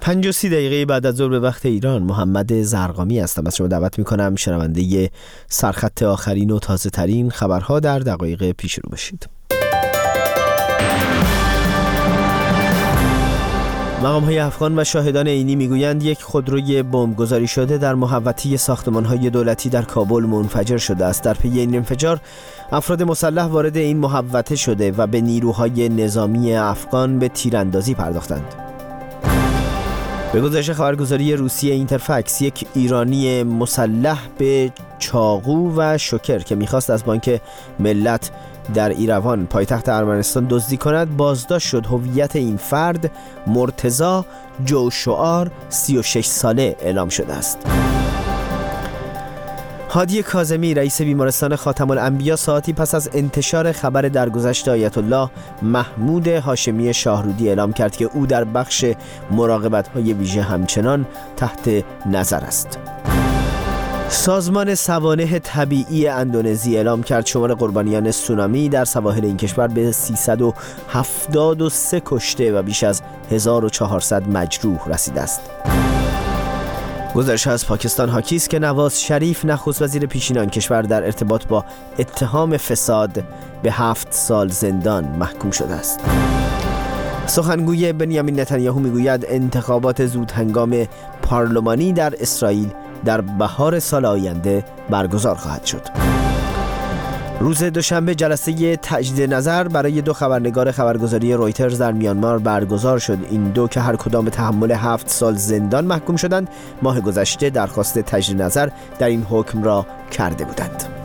5:30 بعد از ظهر به وقت ایران، محمد زرقامی هستم. از شما دعوت میکنم شنونده سرخط آخرین و تازه ترین خبرها در دقایق پیش رو باشید. مقام‌های افغان و شاهدان عینی میگویند یک خودروی بمبگذاری شده در محوطه ساختمان‌های دولتی در کابل منفجر شده است. در پی این انفجار افراد مسلح وارد این محوطه شده و به نیروهای نظامی افغان به تیراندازی پرداختند. به گزارش خبرگزاری روسیه اینترفکس، یک ایرانی مسلح به چاقو و شوکر که میخواست از بانک ملت در ایروان پایتخت ارمنستان دزدی کند بازداشت شد. هویت این فرد مرتضی جوشعار 36 ساله اعلام شده است. هادی کاظمی رئیس بیمارستان خاتم الانبیا ساعتی پس از انتشار خبر درگذشت آیت الله محمود هاشمی شاهرودی اعلام کرد که او در بخش مراقبت‌های ویژه همچنان تحت نظر است. سازمان سوانح طبیعی اندونزی اعلام کرد شمار قربانیان سونامی در سواحل این کشور به 373 کشته و بیش از 1400 مجروح رسیده است. گزارش از پاکستان حاکی است که نواز شریف نخست وزیر پیشین آن کشور در ارتباط با اتهام فساد به 7 سال زندان محکوم شده است. سخنگوی بنیامین نتانیاهو میگوید انتخابات زود هنگام پارلمانی در اسرائیل در بهار سال آینده برگزار خواهد شد. روز دوشنبه جلسه تجدید نظر برای 2 خبرنگار خبرگزاری رویترز در میانمار برگزار شد. این دو که هر کدام به تحمل 7 سال زندان محکوم شدند، ماه گذشته درخواست تجدید نظر در این حکم را کرده بودند.